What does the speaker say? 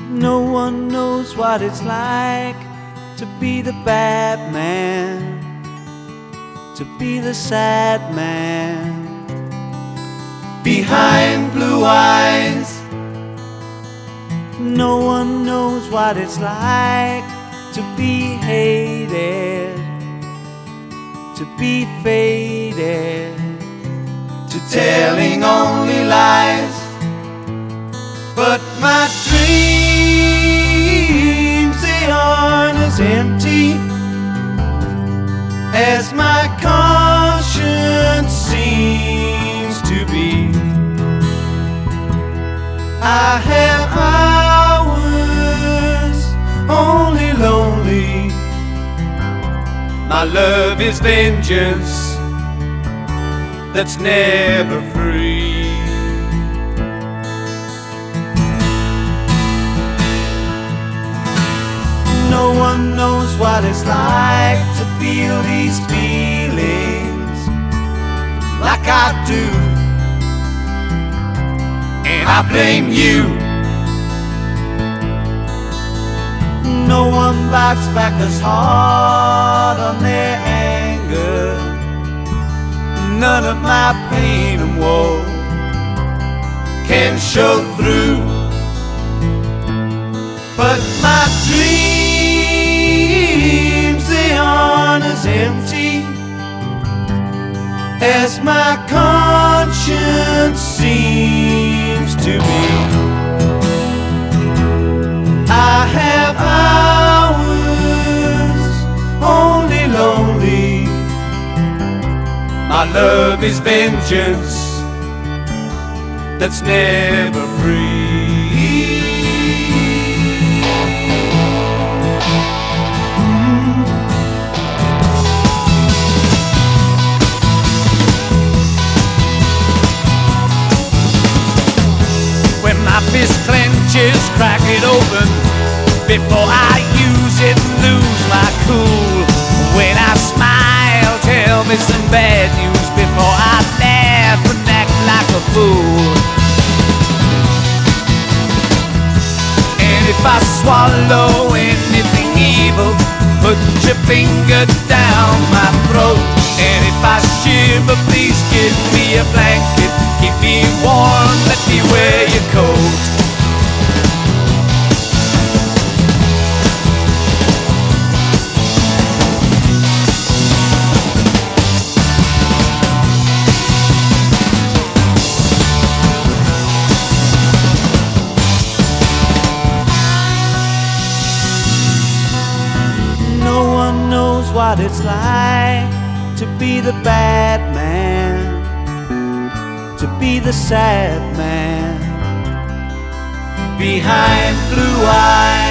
No one knows what it's like to be the bad man, to be the sad man. Behind blue eyes, no one knows what it's like to be hated, to be faded, to telling only lies. But my dreams, they aren't as empty as my conscience seems to be. I have hours only lonely. My love is vengeance that's never free. No one knows what it's like to feel these feelings like I do, and I blame you. No one bites back as hard on their anger. None of my pain and woe can show through. But my dreams, they aren't as empty as my conscience seems to be. I have hours only lonely. My love is vengeance that's never free. When my fist clenches, crack it open before I use it, lose my cool. When I smile, tell me some bad news before I laugh and act like a fool. And if I swallow anything evil, put your finger down my throat. And if I shiver, please give me a blanket. Keep me warm, let me wear your coat. No one knows what it's like to be the bad man, to be the sad man. Behind blue eyes,